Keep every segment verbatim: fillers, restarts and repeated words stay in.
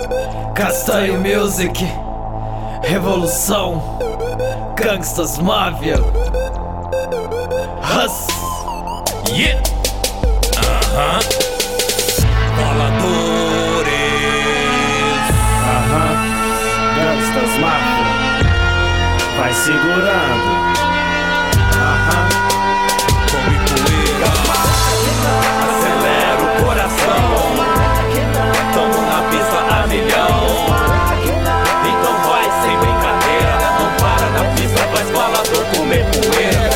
Castanho Music, Revolução, Gangstaz Mafia, Hus. Yeah! Aham. Faladores. Aham. Gangstaz Mafia. Vai segurando. Aham. Come poeira. Acelera o coração. Tamo na pista a milhão. Então vai sem brincadeira. Não para na pista, faz falador comer poeira.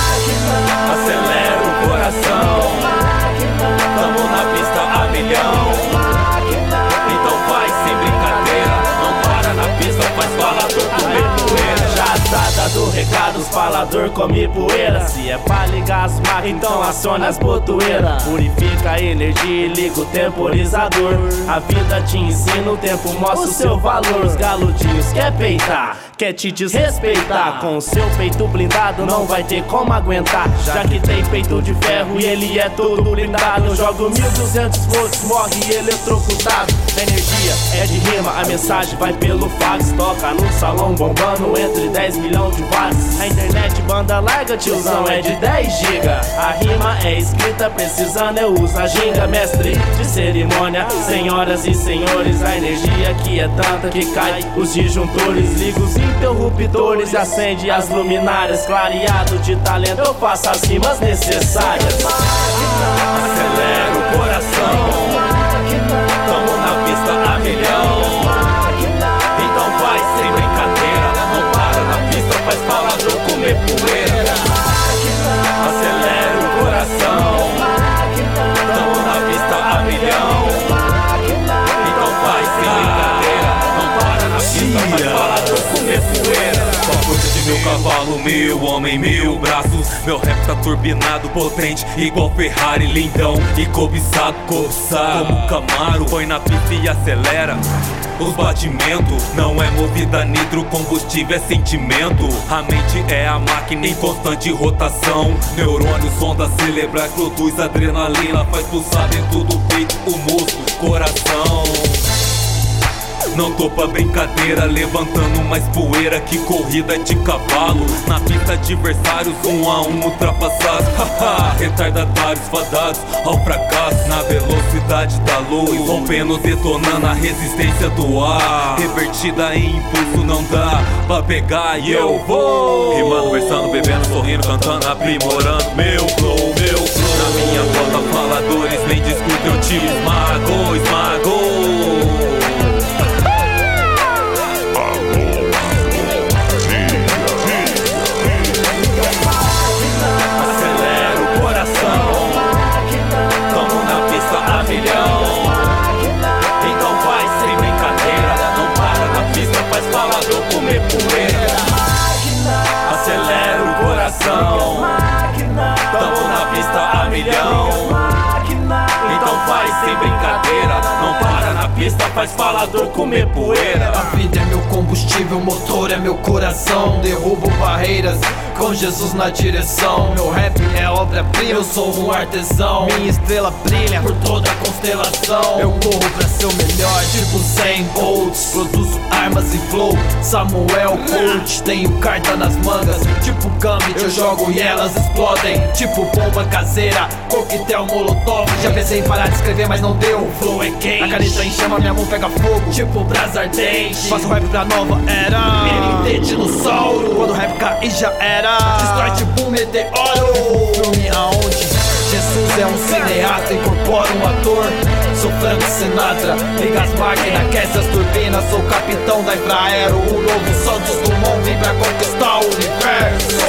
Acelera o coração. Tamo na pista a milhão. Então vai sem brincadeira. Não para na pista, faz falador comer poeira. Já tá do recado, os falador come poeira. Se é pra ligar as máquinas, então aciona as botoeiras. Purifica a energia e liga o temporizador. A vida te ensina, o tempo mostra o seu valor. Os galudinhos quer peitar, quer te desrespeitar. Com o seu peito blindado não vai ter como aguentar. Já que tem peito de ferro e ele é todo blindado. Eu jogo mil e duzentos volts, morre eletrocutado. A energia é de rima, a mensagem vai pelo fax. Toca no salão bombando entre dez milhões de watts. A internet banda larga, tiozão, é de dez giga. A rima é escrita, precisando eu uso a ginga. Mestre de cerimônia, senhoras e senhores. A energia aqui é tanta que cai os disjuntores. Liga os interruptores e acende as luminárias. Clareado de talento, eu faço as rimas necessárias. Acelera o coração. Tamo na pista a milhão. Então vai sem brincadeira. Não para na pista, faz falador comer poeira. Acelera o coração. Tamo na pista a milhão. Então vai sem brincadeira. Não para na pista, faz falador comer poeira. Com a força de meu cavalo, meu homem, mil braços. Meu rap tá turbinado, potente, igual Ferrari, lindão e cobiçado, cobiçado como Camaro. Põe na pista e acelera os batimentos. Não é movida nitro, combustível é sentimento. A mente é a máquina em constante rotação. Neurônios, ondas cerebrais, produz adrenalina. Faz pulsar dentro do peito, o músculo, coração. Não tô pra brincadeira, levantando mais poeira que corrida de cavalo. Na pista adversários, um a um ultrapassados. Haha, retardatários fadados ao fracasso. Na velocidade da luz, rompendo, detonando a resistência do ar. Revertida em impulso, não dá pra pegar e eu vou rimando, versando, bebendo, sorrindo, cantando, aprimorando meu flow, meu flow. Na minha volta, faladores, nem discutem, eu te esmago, esmago. Acelera o coração. Tamo na pista a milhão. Então faz sem brincadeira. Não para na pista, faz falador comer poeira. A vida é meu combustível, motor é meu coração. Derrubo barreiras com Jesus na direção. Meu rap é obra-prima, eu sou um artesão. Minha estrela brilha por toda a constelação. Eu corro pra ser o melhor, tipo cem volts. Produzo armas e flow, Samuel Colt. Tenho carta nas mangas, tipo Gambit. Eu jogo e elas explodem, tipo bomba caseira, coquetel molotov. Já pensei em parar de escrever, mas não deu. O flow é quente, a caneta em chama, minha mão pega fogo, tipo brasa ardente. Faço rap pra nova era, M T dinossauro. Quando o rap cair já era, destrói tipo um meteoro. Um filme aonde Jesus é um cineasta, incorpora um ator. Sou Frank Sinatra, liga as máquinas, aquece as turbinas. Sou capitão da Infraero, o novo Santos Dumont vem pra conquistar o universo.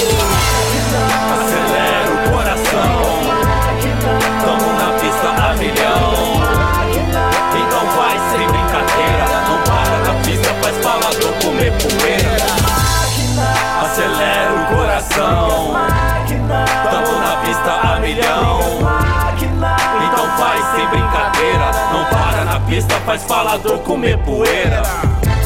Acelera o coração. Tamo na pista a milhão. Então vai sem brincadeira. Não para na pista, faz falador comer poeira. Acelera o coração. Tamo na pista a milhão. Então faz sem brincadeira. Não para na pista, faz falador comer poeira.